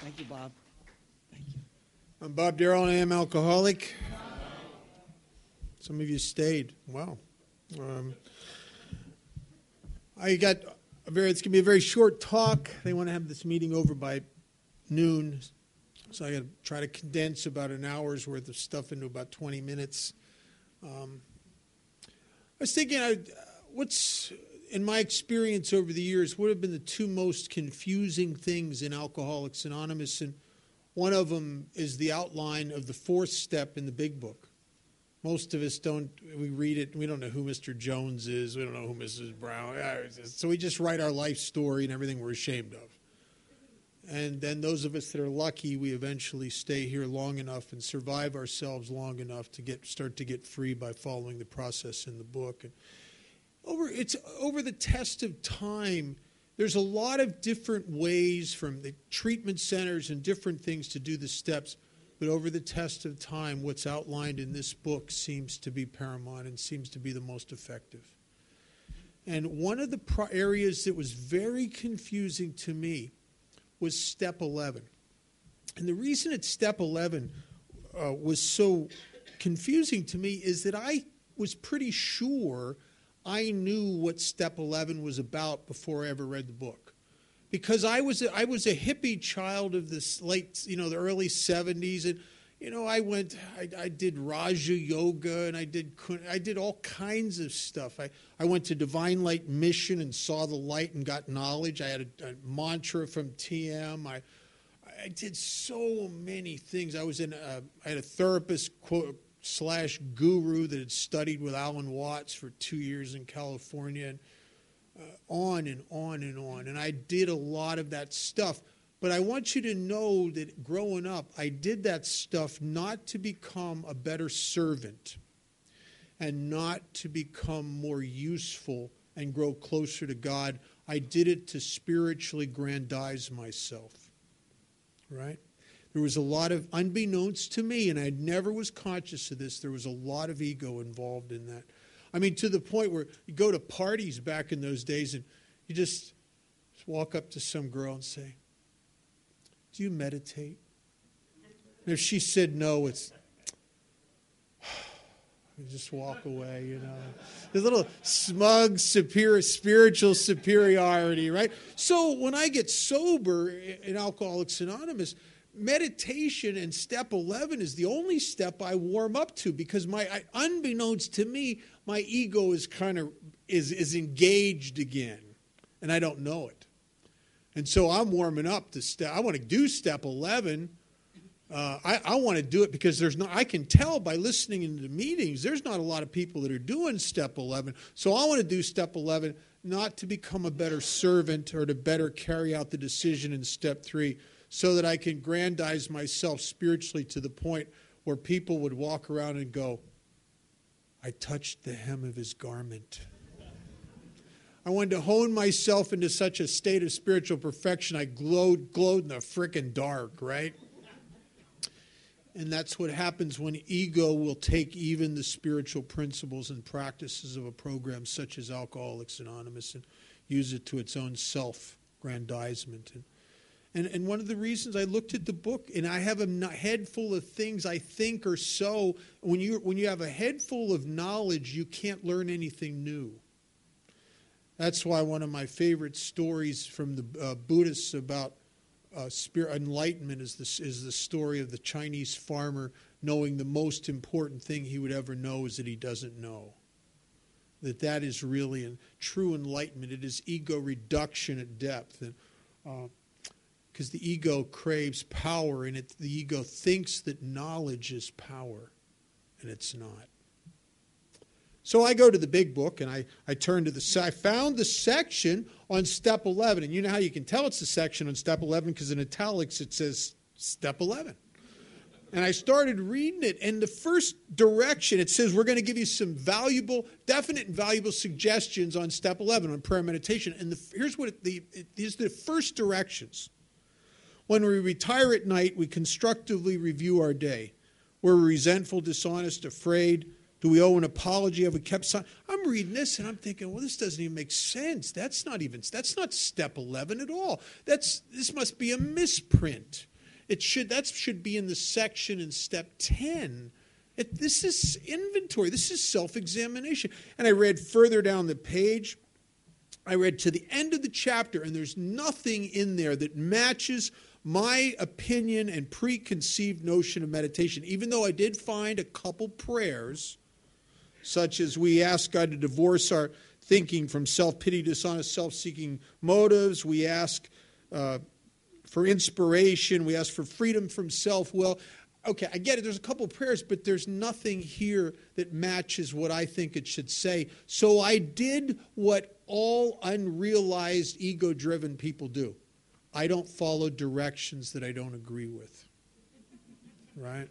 Thank you, Bob. Thank you. I'm Bob Darrell, and I am alcoholic. Some of you stayed. Wow. It's going to be a very short talk. They want to have this meeting over by noon, so I got to try to condense about an hour's worth of stuff into about 20 minutes. I was thinking, what's, in my experience over the years, what have been the two most confusing things in Alcoholics Anonymous? And one of them is the outline of the fourth step in the big book. Most of us we read it, and we don't know who Mr. Jones is, we don't know who Mrs. Brown is, so we just write our life story and everything we're ashamed of. And then those of us that are lucky, we eventually stay here long enough and survive ourselves long enough to start to get free by following the process in the book. And over the test of time, there's a lot of different ways from the treatment centers and different things to do the steps. But over the test of time, what's outlined in this book seems to be paramount and seems to be the most effective. And one of the areas that was very confusing to me was step 11. And the reason it's step 11 was so confusing to me is that I was pretty sure I knew what step 11 was about before I ever read the book. Because I was a hippie child of this the early 70s, and I did Raja Yoga, and I did all kinds of stuff. I went to Divine Light Mission and saw the light and got knowledge. I had a mantra from TM. I did so many things. I had a therapist / guru that had studied with Alan Watts for 2 years in California, and on and on and on. And I did a lot of that stuff. But I want you to know that growing up, I did that stuff not to become a better servant and not to become more useful and grow closer to God. I did it to spiritually aggrandize myself. Right? There was a lot of, unbeknownst to me, and I never was conscious of this, there was a lot of ego involved in that. I mean, to the point where you go to parties back in those days and you just walk up to some girl and say, "Do you meditate?" And if she said no, it's, you just walk away, There's a little smug, spiritual superiority, right? So when I get sober in Alcoholics Anonymous, meditation and step 11 is the only step I warm up to, because unbeknownst to me, my ego is is engaged again, and I don't know it. And so I'm warming up to I want to do step 11. I want to do it because I can tell by listening into the meetings, there's not a lot of people that are doing step 11. So I want to do step 11, not to become a better servant or to better carry out the decision in step 3, so that I can aggrandize myself spiritually to the point where people would walk around and go, "I touched the hem of his garment." I wanted to hone myself into such a state of spiritual perfection, I glowed in the frickin' dark, right? And that's what happens when ego will take even the spiritual principles and practices of a program such as Alcoholics Anonymous and use it to its own self-grandizement. And one of the reasons I looked at the book, and I have a head full of things I think are so, when you have a head full of knowledge, you can't learn anything new. That's why one of my favorite stories from the Buddhists about enlightenment is the story of the Chinese farmer knowing the most important thing he would ever know is that he doesn't know. That is really a true enlightenment. It is ego reduction at depth. And because the ego craves power, and the ego thinks that knowledge is power, and it's not. So I go to the big book, and I turn to I found the section on step 11, and you know how you can tell it's a section on step 11, because in italics it says step 11. And I started reading it, and the first direction, it says we're going to give you some definite and valuable suggestions on step 11 on prayer meditation. And here's what these are the first directions. When we retire at night, we constructively review our day. We're resentful, dishonest, afraid. Do we owe an apology? Have we kept silent? I'm reading this and I'm thinking, well, this doesn't even make sense. That's not step 11 at all. This must be a misprint. That should be in the section in step 10. This is inventory. This is self-examination. And I read further down the page. I read to the end of the chapter, and there's nothing in there that matches my opinion and preconceived notion of meditation, even though I did find a couple prayers, such as we ask God to divorce our thinking from self-pity, dishonest, self-seeking motives. We ask for inspiration. We ask for freedom from self-will. Okay, I get it. There's a couple prayers, but there's nothing here that matches what I think it should say. So I did what all unrealized, ego-driven people do. I don't follow directions that I don't agree with. Right?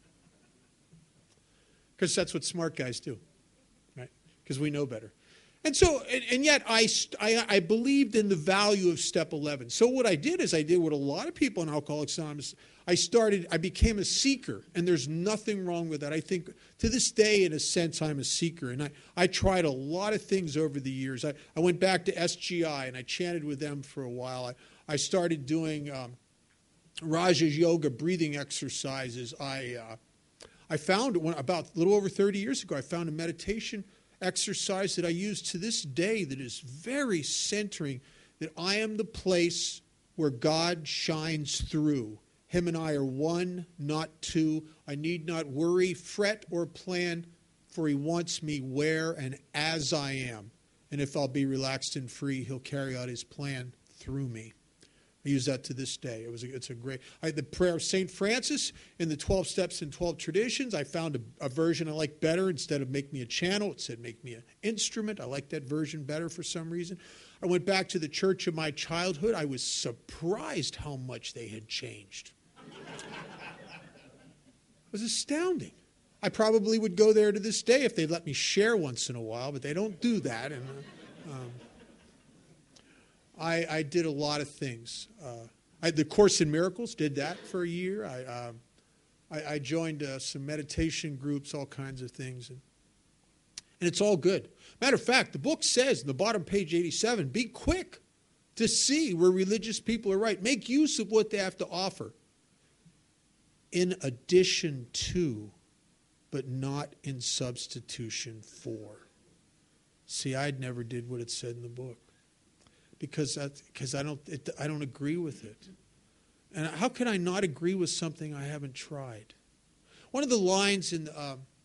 Because that's what smart guys do. Right? Because we know better. And so, and yet I believed in the value of step 11. So what I did is I did what a lot of people in Alcoholics Anonymous, I became a seeker, and there's nothing wrong with that. I think to this day, in a sense, I'm a seeker, and I tried a lot of things over the years. I went back to SGI, and I chanted with them for a while. I started doing Raja Yoga breathing exercises. I found, about a little over 30 years ago, I found a meditation exercise that I use to this day that is very centering, that I am the place where God shines through. Him and I are one, not two. I need not worry, fret, or plan, for he wants me where and as I am. And if I'll be relaxed and free, he'll carry out his plan through me. I use that to this day. It's a great... the prayer of St. Francis in the 12 Steps and 12 Traditions, I found a version I like better. Instead of make me a channel, it said make me an instrument. I like that version better for some reason. I went back to the church of my childhood. I was surprised how much they had changed. It was astounding. I probably would go there to this day if they'd let me share once in a while, but they don't do that. And I did a lot of things. The Course in Miracles, did that for a year. I joined some meditation groups, all kinds of things. And it's all good. Matter of fact, the book says, in the bottom page 87, be quick to see where religious people are right. Make use of what they have to offer. In addition to, but not in substitution for. See, I never did what it said in the book. Because I don't agree with it. And how can I not agree with something I haven't tried? One of the lines in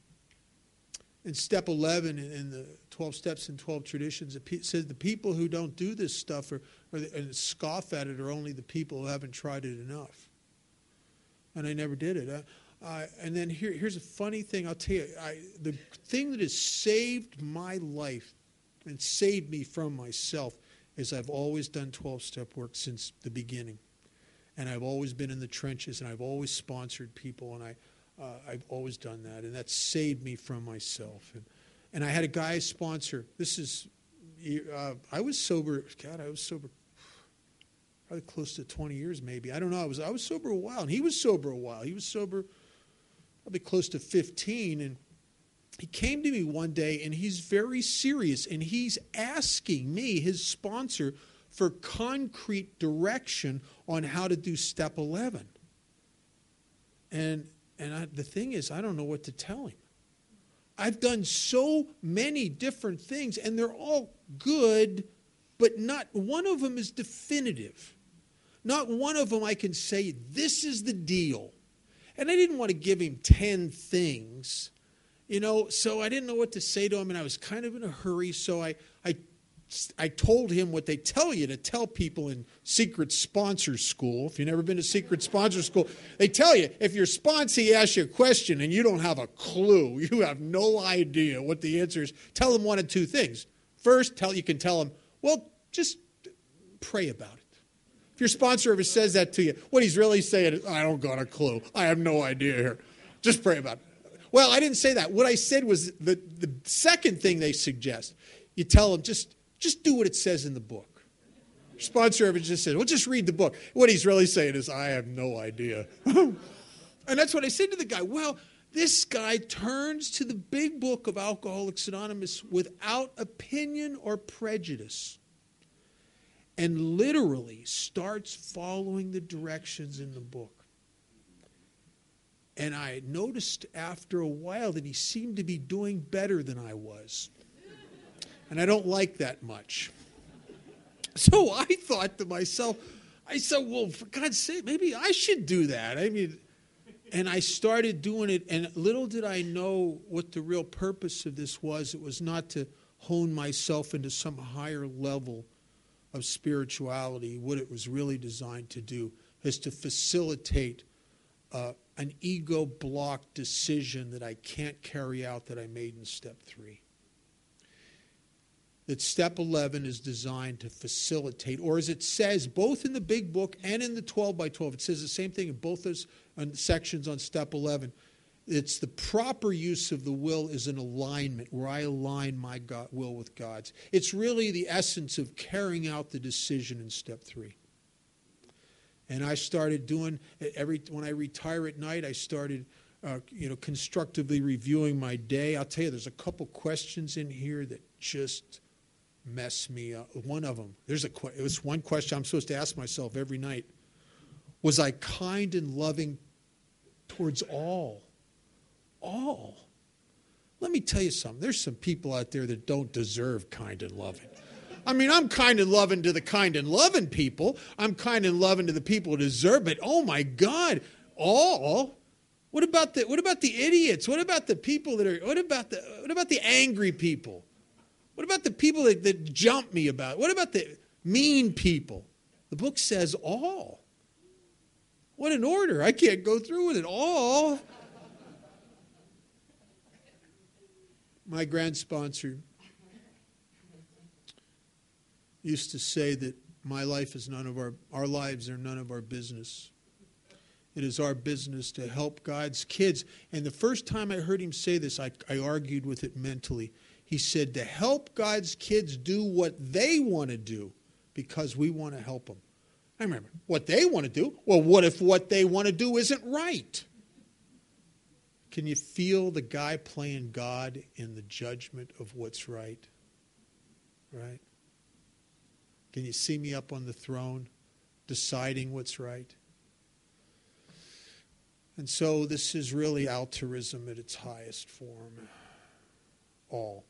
step 11 in the 12 Steps and 12 Traditions, it says the people who don't do this stuff and scoff at it are only the people who haven't tried it enough. And I never did it. And then here's a funny thing. I'll tell you, the thing that has saved my life and saved me from myself is I've always done 12-step work since the beginning. And I've always been in the trenches, and I've always sponsored people, and I've always done that. And that's saved me from myself. And I had a guy sponsor. I was sober probably close to 20 years maybe. I don't know. I was sober a while, and he was sober a while. He was sober probably close to 15, and he came to me one day, and he's very serious, and he's asking me, his sponsor, for concrete direction on how to do step 11. And the thing is, I don't know what to tell him. I've done so many different things, and they're all good, but not one of them is definitive. Not one of them I can say, this is the deal. And I didn't want to give him 10 things. So I didn't know what to say to him, and I was kind of in a hurry, so I told him what they tell you to tell people in secret sponsor school. If you've never been to secret sponsor school, they tell you, if your sponsee asks you a question and you don't have a clue, you have no idea what the answer is, tell them one of two things. First, you can tell them, well, just pray about it. If your sponsor ever says that to you, what he's really saying is, I don't got a clue. I have no idea here. Just pray about it. Well, I didn't say that. What I said was the second thing they suggest. You tell them, just do what it says in the book. Your sponsor ever just says, well, just read the book. What he's really saying is, I have no idea. And that's what I said to the guy. Well, this guy turns to the big book of Alcoholics Anonymous without opinion or prejudice and literally starts following the directions in the book. And I noticed after a while that he seemed to be doing better than I was. And I don't like that much. So I thought to myself, I said, well, for God's sake, maybe I should do that. I mean, and I started doing it, and little did I know what the real purpose of this was. It was not to hone myself into some higher level of spirituality. What it was really designed to do is to facilitate an ego block decision that I can't carry out that I made in step 3. That step 11 is designed to facilitate, or as it says both in the big book and in the 12 by 12, it says the same thing in both those sections on step 11. It's the proper use of the will is an alignment where I align my will with God's. It's really the essence of carrying out the decision in step 3. And I started doing when I retire at night, I started constructively reviewing my day. I'll tell you, there's a couple questions in here that just mess me up. One of them, it was one question I'm supposed to ask myself every night. Was I kind and loving towards all? All. Let me tell you something. There's some people out there that don't deserve kind and loving. I mean, I'm kind and loving to the kind and loving people. I'm kind and loving to the people who deserve it. Oh my God, all. What about the idiots? What about the people that are? What about the angry people? What about the people that jump me about? What about the mean people? The book says all. What an order! I can't go through with it all. My grand sponsor used to say that my life is our lives are none of our business. It is our business to help God's kids. And the first time I heard him say this, I argued with it mentally. He said to help God's kids do what they want to do because we want to help them. I remember, what they want to do? Well, what if what they want to do isn't right? Can you feel the guy playing God in the judgment of what's right? Right? Can you see me up on the throne deciding what's right? And so this is really altruism at its highest form. All.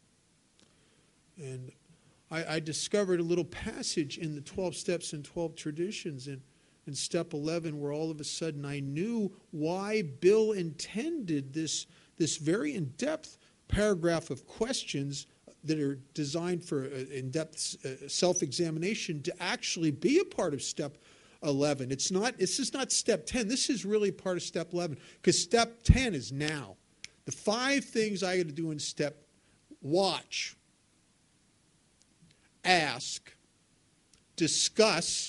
And I discovered a little passage in the 12 Steps and 12 Traditions in step 11 where all of a sudden I knew why Bill intended this very in-depth paragraph of questions that are designed for in-depth self-examination to actually be a part of step 11. This is not step 10. This is really part of step 11 because step 10 is now. The 5 things I got to do in step: watch, ask, discuss,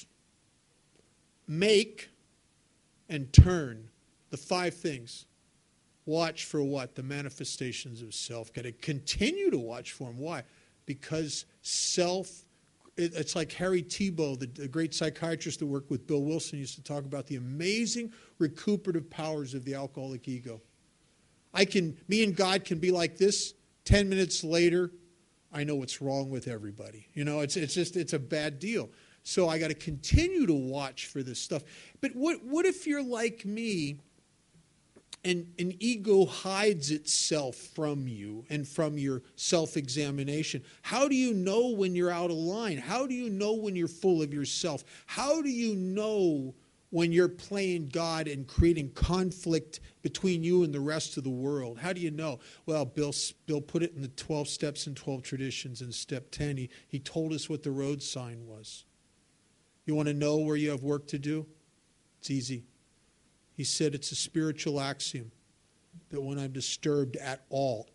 make, and turn. The 5 things. Watch for what? The manifestations of self. Got to continue to watch for them. Why? Because it's like Harry Tiebout, the great psychiatrist that worked with Bill Wilson, used to talk about the amazing recuperative powers of the alcoholic ego. Me and God can be like this. 10 minutes later, I know what's wrong with everybody. It's a bad deal. So I got to continue to watch for this stuff. But what if you're like me and an ego hides itself from you and from your self-examination? How do you know when you're out of line? How do you know when you're full of yourself? How do you know when you're playing God and creating conflict between you and the rest of the world? How do you know? Well, Bill put it in the 12 Steps and 12 Traditions in step 10. He told us what the road sign was. You want to know where you have work to do? It's easy. He said it's a spiritual axiom that when I'm disturbed at all,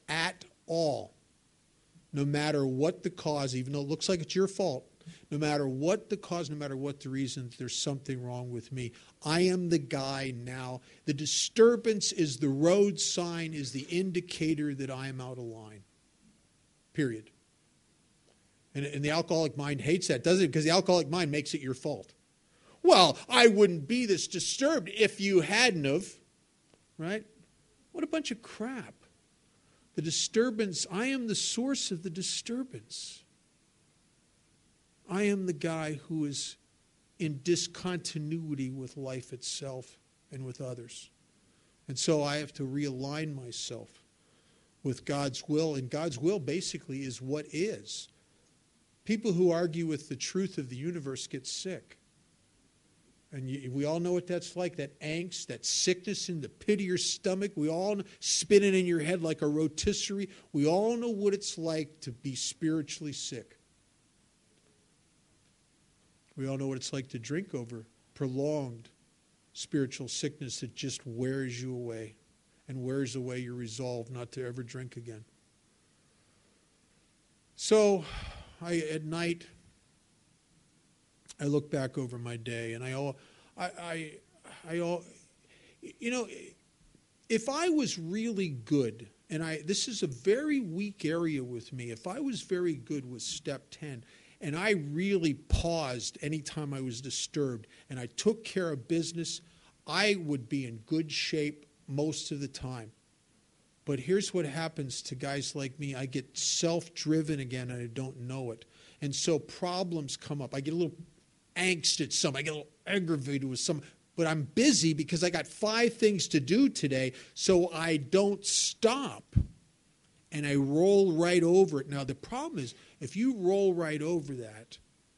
no matter what the cause, even though it looks like it's your fault, no matter what the cause, no matter what the reason, there's something wrong with me. I am the guy now. The disturbance is the road sign, is the indicator that I am out of line. Period. And the alcoholic mind hates that, doesn't it? Because the alcoholic mind makes it your fault. Well, I wouldn't be this disturbed if you hadn't have. Right? What a bunch of crap. The disturbance, I am the source of the disturbance. I am the guy who is in discontinuity with life itself and with others. And so I have to realign myself with God's will. And God's will basically is what is. People who argue with the truth of the universe get sick. And we all know what that's like, that angst, that sickness in the pit of your stomach. We all spinning in your head like a rotisserie. We all know what it's like to be spiritually sick. We all know what it's like to drink over prolonged spiritual sickness that just wears you away and wears away your resolve not to ever drink again. So at night, I look back over my day, and if I was really good, and this is a very weak area with me, if I was very good with step 10, and I really paused anytime I was disturbed, and I took care of business, I would be in good shape most of the time. But here's what happens to guys like me. I get self-driven again, and I don't know it. And so problems come up. I get a little angst at some. I get a little aggravated with some. But I'm busy because I got 5 things to do today, so I don't stop. And I roll right over it. Now, the problem is, if you roll right over that,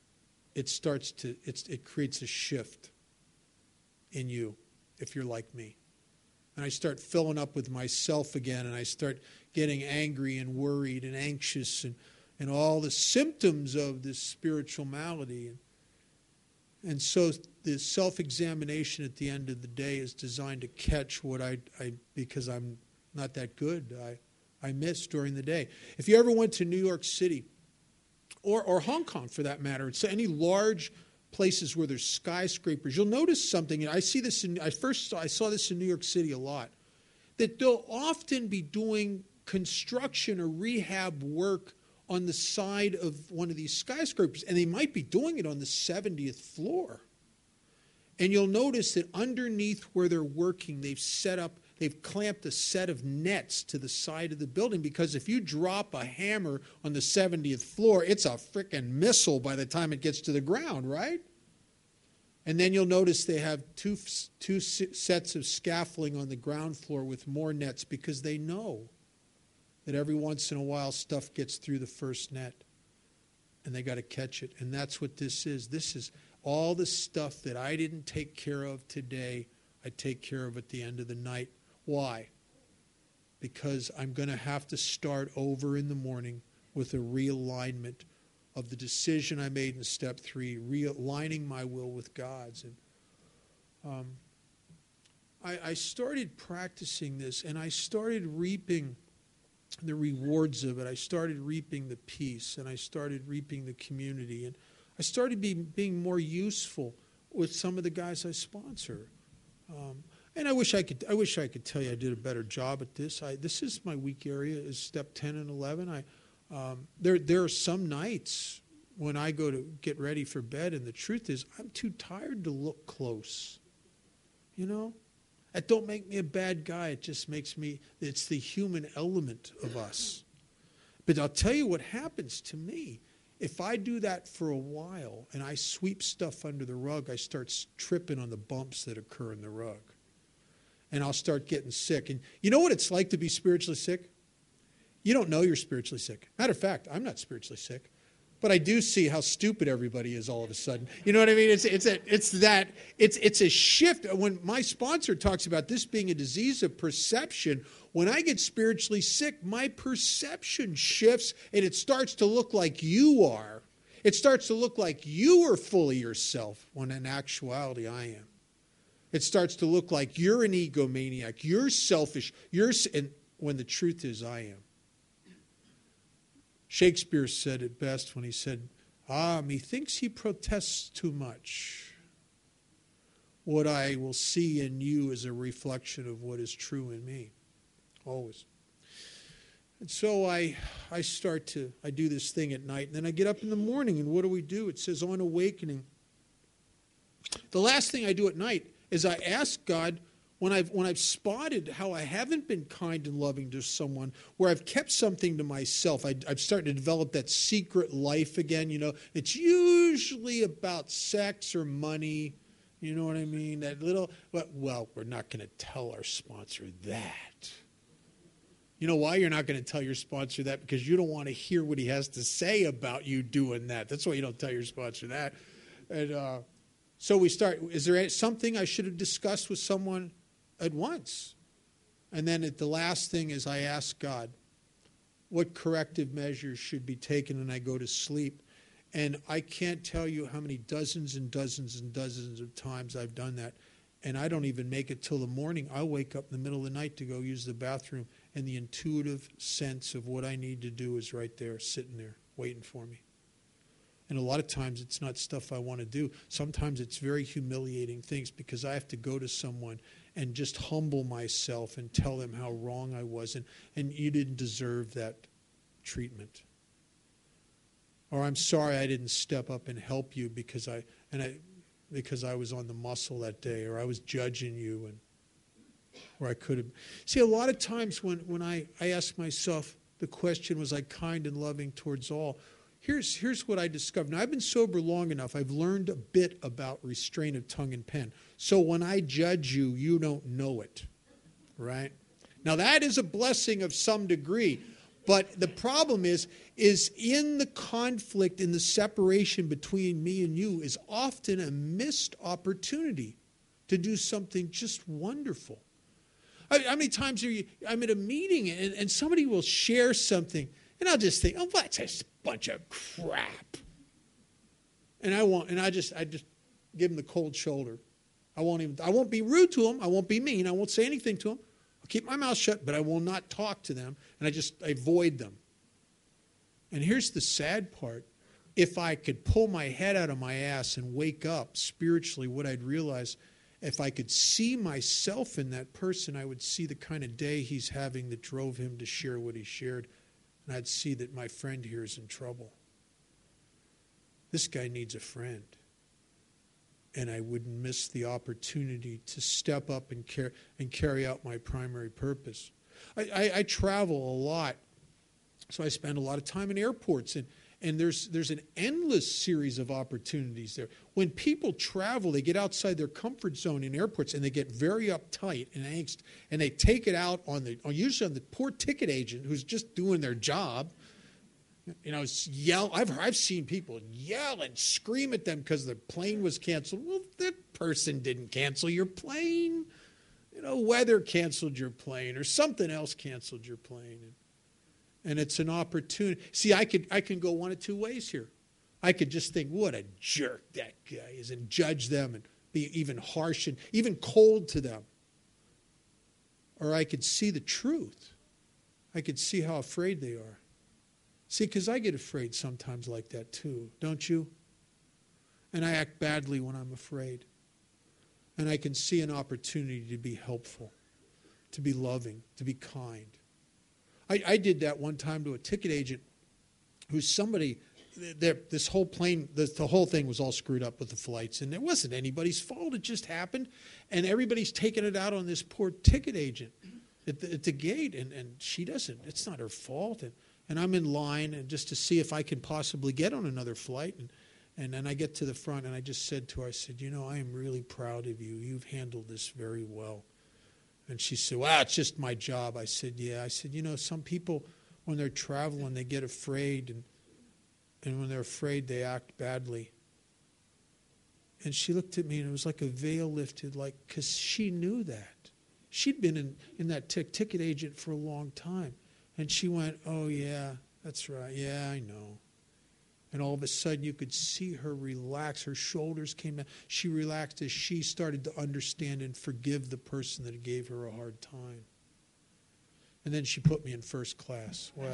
it creates a shift in you, if you're like me. And I start filling up with myself again, and I start getting angry and worried and anxious and all the symptoms of this spiritual malady. And so the self-examination at the end of the day is designed to catch what because I'm not that good, I missed during the day. If you ever went to New York City, or Hong Kong for that matter, it's any large places where there's skyscrapers, you'll notice something. I saw this in New York City a lot, that they'll often be doing construction or rehab work on the side of one of these skyscrapers, and they might be doing it on the 70th floor. And you'll notice that underneath where they're working, they've clamped a set of nets to the side of the building, because if you drop a hammer on the 70th floor, it's a frickin' missile by the time it gets to the ground, right? And then you'll notice they have two sets of scaffolding on the ground floor with more nets, because they know that every once in a while stuff gets through the first net, and they got to catch it. And that's what this is. This is all the stuff that I didn't take care of today, I take care of at the end of the night. Why? Because I'm going to have to start over in the morning with a realignment of the decision I made in step 3, realigning my will with God's. And I started practicing this, and I started reaping the rewards of it. I started reaping the peace, and I started reaping the community, and I started being more useful with some of the guys I sponsor. And I wish I could tell you I did a better job at this. This is my weak area, is step 10 and 11. There are some nights when I go to get ready for bed, and the truth is I'm too tired to look close. You know? That don't make me a bad guy. It just makes me, it's the human element of us. But I'll tell you what happens to me. If I do that for a while and I sweep stuff under the rug, I start tripping on the bumps that occur in the rug. And I'll start getting sick. And you know what it's like to be spiritually sick? You don't know you're spiritually sick. Matter of fact, I'm not spiritually sick. But I do see how stupid everybody is all of a sudden. You know what I mean? It's a shift. When my sponsor talks about this being a disease of perception, when I get spiritually sick, my perception shifts, and it starts to look like you are. It starts to look like you are fully yourself, when in actuality I am. It starts to look like you're an egomaniac, you're selfish, and when the truth is I am. Shakespeare said it best when he said, methinks he protests too much. What I will see in you is a reflection of what is true in me, always. And so I do this thing at night, and then I get up in the morning, and what do? It says on awakening. The last thing I do at night is I ask God, when I've spotted how I haven't been kind and loving to someone, where I've kept something to myself, I've started to develop that secret life again. You know, it's usually about sex or money. You know what I mean? That little, well, we're not going to tell our sponsor that. You know why you're not going to tell your sponsor that? Because you don't want to hear what he has to say about you doing that. That's why you don't tell your sponsor that. And so we start, is there something I should have discussed with someone at once? And then the last thing is I ask God, what corrective measures should be taken, and I go to sleep. And I can't tell you how many dozens and dozens and dozens of times I've done that. And I don't even make it till the morning. I'll wake up in the middle of the night to go use the bathroom. And the intuitive sense of what I need to do is right there, sitting there, waiting for me. And a lot of times it's not stuff I want to do. Sometimes it's very humiliating things because I have to go to someone and just humble myself and tell them how wrong I was. And you didn't deserve that treatment. Or I'm sorry I didn't step up and help you because I was on the muscle that day, or I was judging you, or I could have. See, a lot of times when I ask myself the question, was I kind and loving towards all? Here's what I discovered. Now, I've been sober long enough. I've learned a bit about restraint of tongue and pen. So when I judge you, you don't know it, right? Now, that is a blessing of some degree. But the problem is in the conflict, in the separation between me and you is often a missed opportunity to do something just wonderful. How many times I'm at a meeting and somebody will share something and I'll just think, oh, that's just a bunch of crap. And I just give them the cold shoulder. I won't be rude to them. I won't be mean. I won't say anything to them. I'll keep my mouth shut, but I will not talk to them, and I avoid them. And here's the sad part. If I could pull my head out of my ass and wake up spiritually, what I'd realize, if I could see myself in that person, I would see the kind of day he's having that drove him to share what he shared, and I'd see that my friend here is in trouble. This guy needs a friend. And I wouldn't miss the opportunity to step up and carry out my primary purpose. I travel a lot, so I spend a lot of time in airports, and there's an endless series of opportunities there. When people travel, they get outside their comfort zone in airports, and they get very uptight and angst, and they take it out usually on the poor ticket agent who's just doing their job. You know, yell. I've seen people yell and scream at them because their plane was canceled. Well, that person didn't cancel your plane. You know, weather canceled your plane, or something else canceled your plane, and it's an opportunity. See, I can go one of two ways here. I could just think, what a jerk that guy is, and judge them and be even harsh and even cold to them. Or I could see the truth. I could see how afraid they are. See, because I get afraid sometimes like that too, don't you? And I act badly when I'm afraid. And I can see an opportunity to be helpful, to be loving, to be kind. I did that one time to a ticket agent who's somebody, this whole plane, the whole thing was all screwed up with the flights, and it wasn't anybody's fault, it just happened. And everybody's taking it out on this poor ticket agent at the gate, and she doesn't, it's not her fault. And I'm in line and just to see if I can possibly get on another flight. And then I get to the front and I just said to her, I said, you know, I am really proud of you. You've handled this very well. And she said, well, it's just my job. I said, yeah. I said, you know, some people, when they're traveling, they get afraid. And when they're afraid, they act badly. And she looked at me and it was like a veil lifted, like, because she knew that. She'd been in that ticket agent for a long time. And she went, oh, yeah, that's right. Yeah, I know. And all of a sudden, you could see her relax. Her shoulders came down. She relaxed as she started to understand and forgive the person that gave her a hard time. And then she put me in first class. Wow.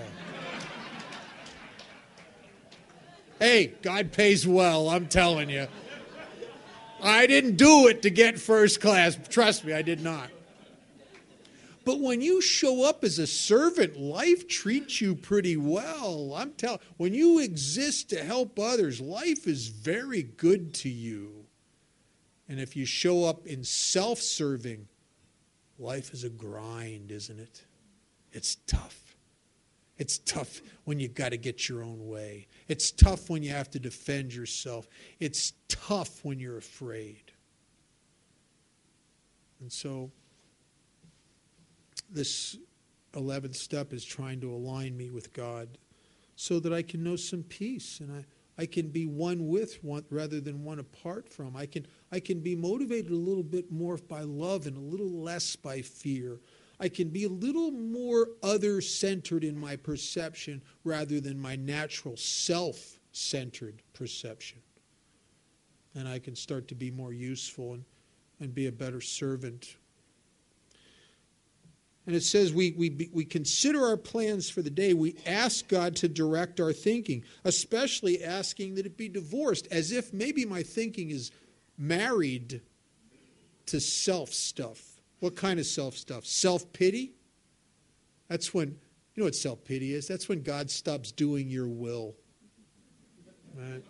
Hey, God pays well, I'm telling you. I didn't do it to get first class. Trust me, I did not. But when you show up as a servant, life treats you pretty well. I'm telling you, when you exist to help others, life is very good to you. And if you show up in self-serving, life is a grind, isn't it? It's tough. It's tough when you've got to get your own way. It's tough when you have to defend yourself. It's tough when you're afraid. And so this 11th step is trying to align me with God so that I can know some peace, and I can be one with one rather than one apart from. I can be motivated a little bit more by love and a little less by fear. I can be a little more other-centered in my perception rather than my natural self-centered perception. And I can start to be more useful and be a better servant. And it says we consider our plans for the day. We ask God to direct our thinking, especially asking that it be divorced, as if maybe my thinking is married to self stuff. What kind of self stuff? Self-pity? That's when, you know what self-pity is? That's when God stops doing your will. Right?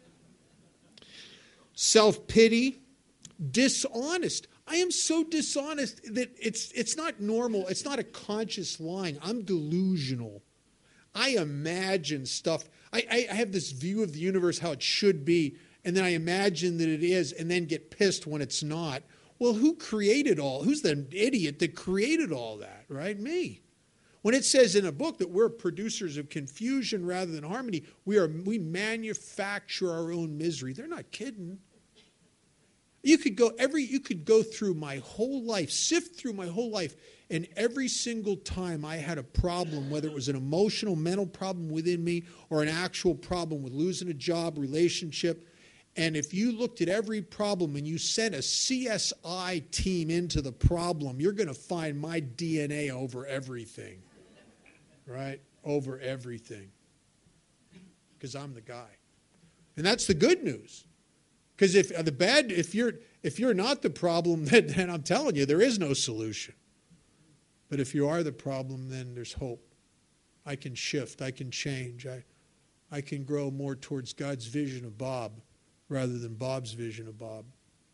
Self-pity, dishonest. I am so dishonest that it's not normal. It's not a conscious lying. I'm delusional. I imagine stuff. I have this view of the universe, how it should be, and then I imagine that it is, and then get pissed when it's not. Well, who's the idiot that created all that, right? Me. When it says in a book that we're producers of confusion rather than harmony, we manufacture our own misery. They're not kidding. You could go through my whole life, sift through my whole life, and every single time I had a problem, whether it was an emotional, mental problem within me or an actual problem with losing a job, relationship, and if you looked at every problem and you sent a CSI team into the problem, you're going to find my DNA over everything, right? Over everything, because I'm the guy, and that's the good news. Because if you're not the problem, then I'm telling you, there is no solution. But if you are the problem, then there's hope. I can shift. I can change. I can grow more towards God's vision of Bob rather than Bob's vision of Bob.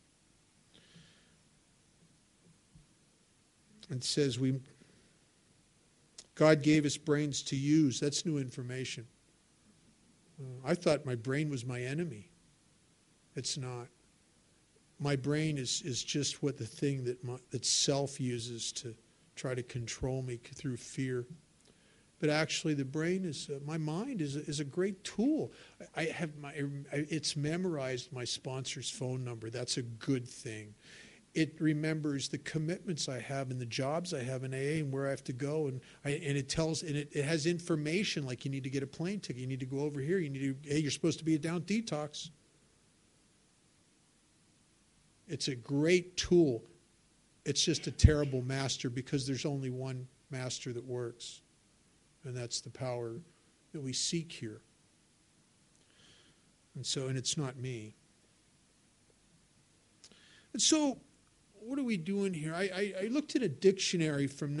It says God gave us brains to use. That's new information. I thought my brain was my enemy. It's not. My brain is just what the thing that self uses to try to control me through fear. But actually, the brain is my mind is a great tool. It's memorized my sponsor's phone number. That's a good thing. It remembers the commitments I have and the jobs I have in AA and where I have to go, and it has information like you need to get a plane ticket, you need to go over here, you're supposed to be a down detox. It's a great tool. It's just a terrible master because there's only one master that works. And that's the power that we seek here. And it's not me. And so, what are we doing here? I looked at a dictionary from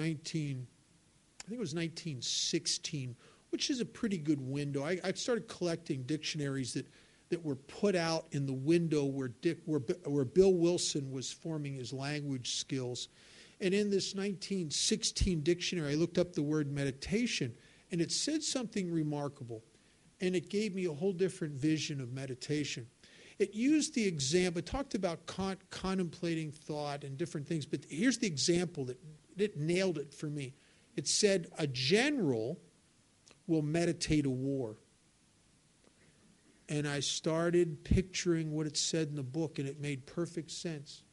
1916, which is a pretty good window. I started collecting dictionaries that were put out in the window where Bill Wilson was forming his language skills. And in this 1916 dictionary, I looked up the word meditation, and it said something remarkable. And it gave me a whole different vision of meditation. It used the example, it talked about contemplating thought and different things, but here's the example that nailed it for me. It said, a general will meditate a war. And I started picturing what it said in the book, and it made perfect sense.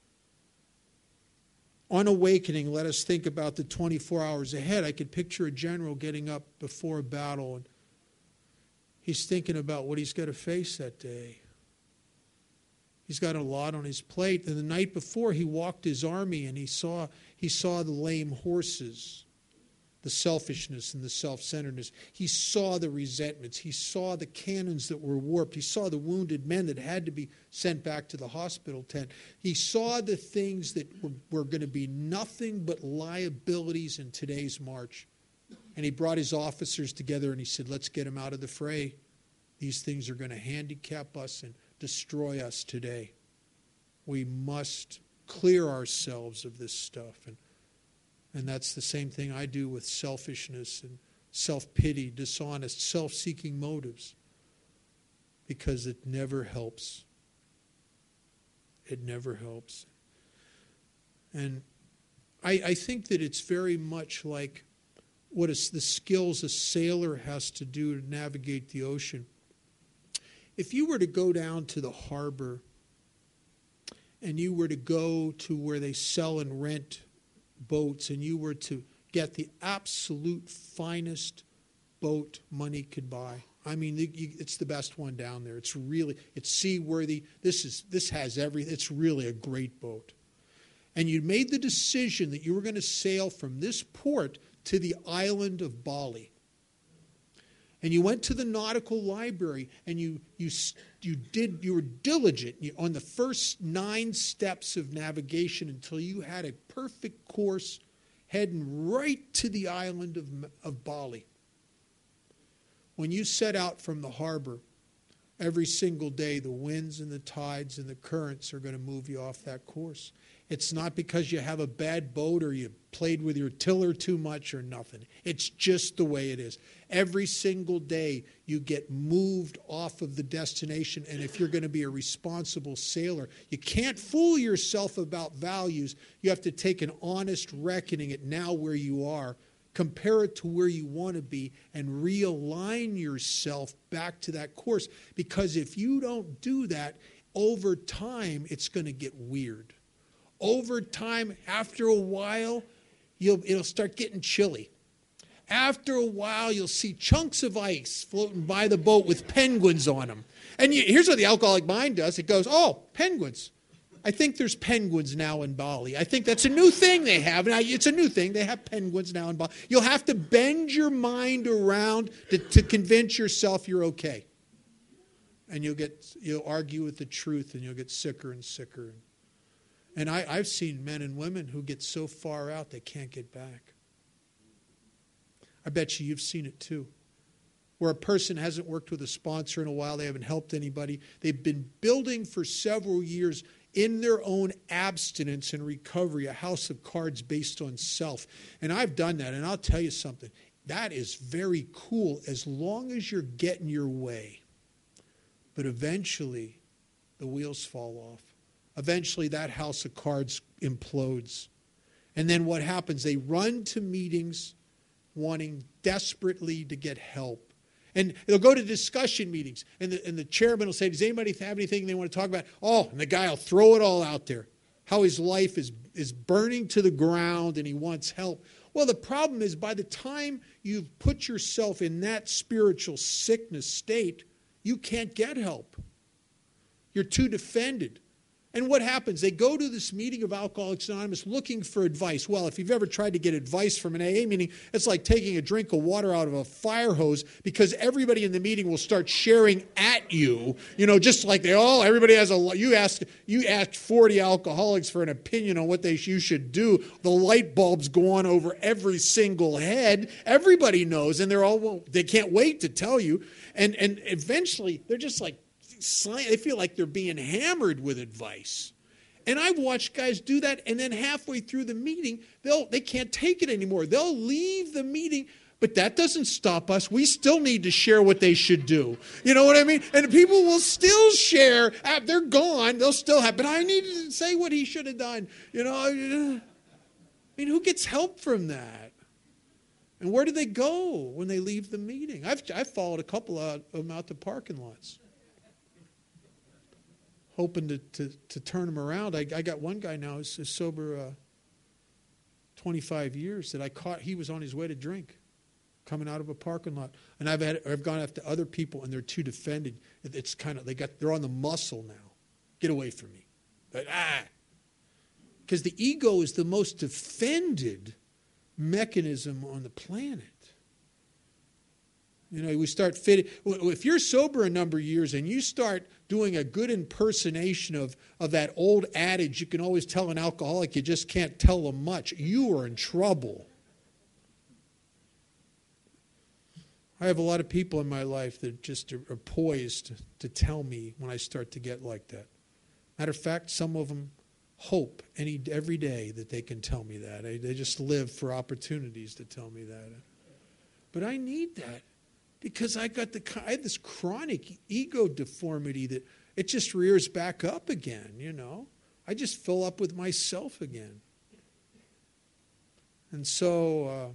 On awakening, let us think about the 24 hours ahead. I could picture a general getting up before a battle, and he's thinking about what he's got to face that day. He's got a lot on his plate. And the night before, he walked his army, and he saw the lame horses, the selfishness and the self-centeredness. He saw the resentments. He saw the cannons that were warped. He saw the wounded men that had to be sent back to the hospital tent. He saw the things that were going to be nothing but liabilities in today's march. And he brought his officers together and he said, let's get them out of the fray. These things are going to handicap us and destroy us today. We must clear ourselves of this stuff. And that's the same thing I do with selfishness and self-pity, dishonest, self-seeking motives. Because it never helps. It never helps. And I think that it's very much like what is the skills a sailor has to do to navigate the ocean. If you were to go down to the harbor and you were to go to where they sell and rent boats and you were to get the absolute finest boat money could buy. I mean, it's the best one down there. It's seaworthy. This has everything. It's really a great boat. And you made the decision that you were going to sail from this port to the island of Bali. And you went to the nautical library and you were diligent on the first 9 steps of navigation until you had a perfect course heading right to the island of Bali. When you set out from the harbor, every single day the winds and the tides and the currents are going to move you off that course. It's not because you have a bad boat or you played with your tiller too much or nothing. It's just the way it is. Every single day you get moved off of the destination, and if you're going to be a responsible sailor, you can't fool yourself about values. You have to take an honest reckoning at now where you are, compare it to where you want to be, and realign yourself back to that course. Because if you don't do that, over time it's going to get weird. Over time, after a while, it'll start getting chilly. After a while, you'll see chunks of ice floating by the boat with penguins on them. And here's what the alcoholic mind does. It goes, oh, penguins. I think there's penguins now in Bali. I think that's a new thing they have. It's a new thing. They have penguins now in Bali. You'll have to bend your mind around to convince yourself you're okay. And you'll argue with the truth, and you'll get sicker and sicker. And I've seen men and women who get so far out they can't get back. I bet you've seen it too. Where a person hasn't worked with a sponsor in a while, they haven't helped anybody. They've been building for several years in their own abstinence and recovery a house of cards based on self. And I've done that, and I'll tell you something. That is very cool as long as you're getting your way. But eventually, the wheels fall off. Eventually, that house of cards implodes. And then what happens? They run to meetings wanting desperately to get help. And they'll go to discussion meetings, and the chairman will say, does anybody have anything they want to talk about? Oh, and the guy will throw it all out there. How his life is burning to the ground and he wants help. Well, the problem is by the time you've put yourself in that spiritual sickness state, you can't get help. You're too defended. And what happens? They go to this meeting of Alcoholics Anonymous looking for advice. Well, if you've ever tried to get advice from an AA meeting, it's like taking a drink of water out of a fire hose, because everybody in the meeting will start sharing at you. You know, just like everybody has you asked 40 alcoholics for an opinion on what you should do. The light bulbs go on over every single head. Everybody knows, and they can't wait to tell you. And eventually, they're just like, they feel like they're being hammered with advice. And I've watched guys do that, and then halfway through the meeting, they can't take it anymore. They'll leave the meeting, but that doesn't stop us. We still need to share what they should do. You know what I mean? And people will still share. They're gone. They'll still have, but I need to say what he should have done. You know, I mean, who gets help from that? And where do they go when they leave the meeting? I've followed a couple of them out to parking lots, hoping to turn him around. I got one guy now who's sober 25 years that I caught. He was on his way to drink, coming out of a parking lot. And I've gone after other people, and they're too defended. It's kind of they're on the muscle now. Get away from me. Because the ego is the most defended mechanism on the planet. You know, we start fitting. If you're sober a number of years and you start doing a good impersonation of that old adage, you can always tell an alcoholic, you just can't tell them much, you are in trouble. I have a lot of people in my life that just are poised to tell me when I start to get like that. Matter of fact, some of them hope every day that they can tell me that. They just live for opportunities to tell me that. But I need that. Because I have this chronic ego deformity that it just rears back up again, you know. I just fill up with myself again. And so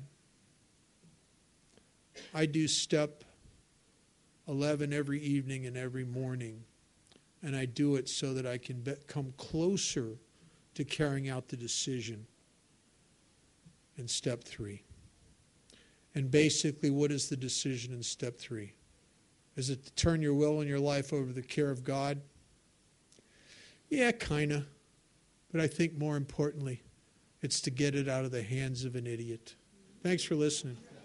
I do step 11 every evening and every morning. And I do it so that I can come closer to carrying out the decision in step 3. And basically, what is the decision in step 3? Is it to turn your will and your life over to the care of God? Yeah, kind of. But I think more importantly, it's to get it out of the hands of an idiot. Thanks for listening.